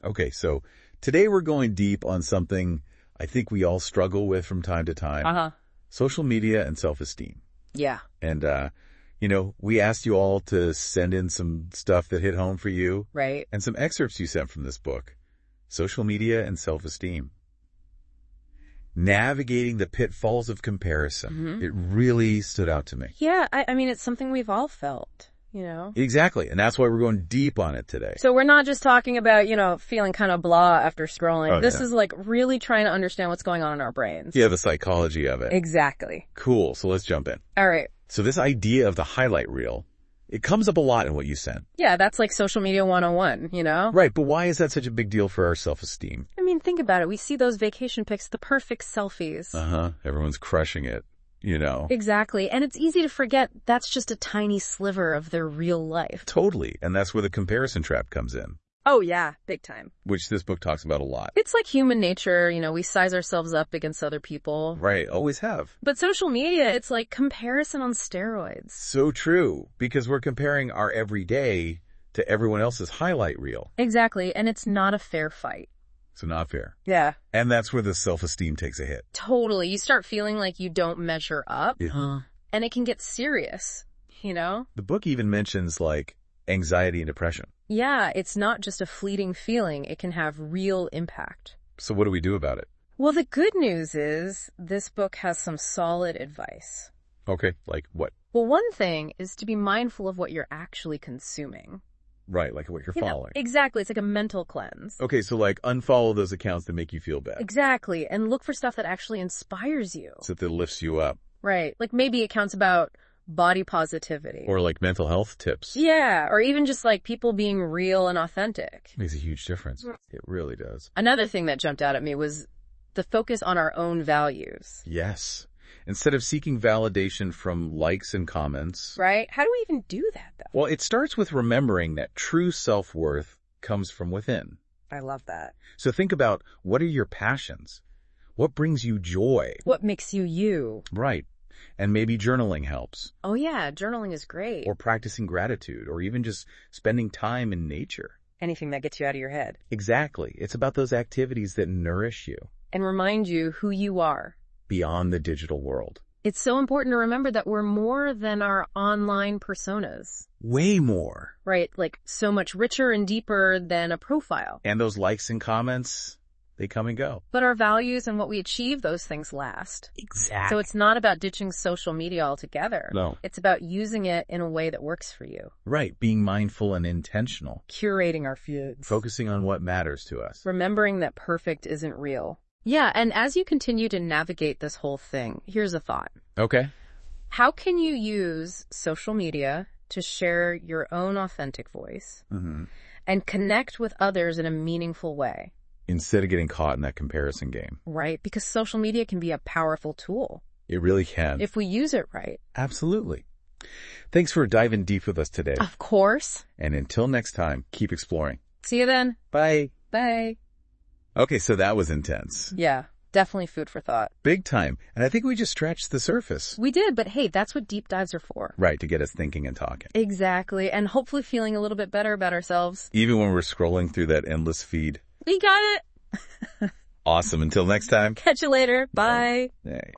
Okay, so today we're going deep on something I think we all struggle with from time to time. Uh-huh. Social media and self-esteem. Yeah. And, we asked you all to send in some stuff that hit home for you. Right. And some excerpts you sent from this book. Social media and self-esteem. Navigating the pitfalls of comparison. Mm-hmm. It really stood out to me. Yeah, I mean, it's something we've all felt, Exactly. And that's why we're going deep on it today. So we're not just talking about, feeling kind of blah after scrolling. Oh, this yeah. is like really trying to understand what's going on in our brains. Yeah, the psychology of it. Exactly. Cool. So let's jump in. All right. So this idea of the highlight reel, it comes up a lot in what you sent. Yeah, that's like social media 101, Right, but why is that such a big deal for our self-esteem? I mean, think about it. We see those vacation pics, the perfect selfies. Uh-huh. Everyone's crushing it, Exactly. And it's easy to forget that's just a tiny sliver of their real life. Totally. And that's where the comparison trap comes in, Oh, yeah. Big time. which this book talks about a lot. It's like human nature. We size ourselves up against other people. Right, always have. But social media, it's like comparison on steroids. So true, because we're comparing our everyday to everyone else's highlight reel. Exactly. And it's not a fair fight. So not fair. Yeah. And that's where the self-esteem takes a hit. Totally. You start feeling like you don't measure up. Yeah. And it can get serious, The book even mentions anxiety and depression. Yeah, it's not just a fleeting feeling. It can have real impact. So what do we do about it? Well, the good news is this book has some solid advice. Okay, like what? Well, one thing is to be mindful of what you're actually consuming. Right, like what you're following. Exactly. It's like a mental cleanse. Okay, so unfollow those accounts that make you feel bad. Exactly. And look for stuff that actually inspires you. So that lifts you up. Right. Like maybe accounts about body positivity. Or mental health tips. Yeah. Or even just people being real and authentic. Makes a huge difference. It really does. Another thing that jumped out at me was the focus on our own values. Yes. Instead of seeking validation from likes and comments. Right? How do we even do that, though? Well, it starts with remembering that true self-worth comes from within. I love that. So think about, what are your passions? What brings you joy? What makes you you? Right. And maybe journaling helps. Oh, yeah. Journaling is great. Or practicing gratitude, or even just spending time in nature. Anything that gets you out of your head. Exactly. It's about those activities that nourish you. And remind you who you are. Beyond the digital world. It's so important to remember that we're more than our online personas. Way more. Right, so much richer and deeper than a profile. And those likes and comments, they come and go. But our values and what we achieve, those things last. Exactly. So it's not about ditching social media altogether. No. It's about using it in a way that works for you. Right, being mindful and intentional. Curating our feeds. Focusing on what matters to us. Remembering that perfect isn't real. Yeah, and as you continue to navigate this whole thing, here's a thought. Okay. How can you use social media to share your own authentic voice and connect with others in a meaningful way? Instead of getting caught in that comparison game. Right, because social media can be a powerful tool. It really can. If we use it right. Absolutely. Thanks for diving deep with us today. Of course. And until next time, keep exploring. See you then. Bye. Bye. Okay, so that was intense. Yeah, definitely food for thought. Big time. And I think we just scratched the surface. We did, but hey, that's what deep dives are for. Right, to get us thinking and talking. Exactly, and hopefully feeling a little bit better about ourselves. Even when we're scrolling through that endless feed. We got it. Awesome. Until next time. Catch you later. Bye. Hey.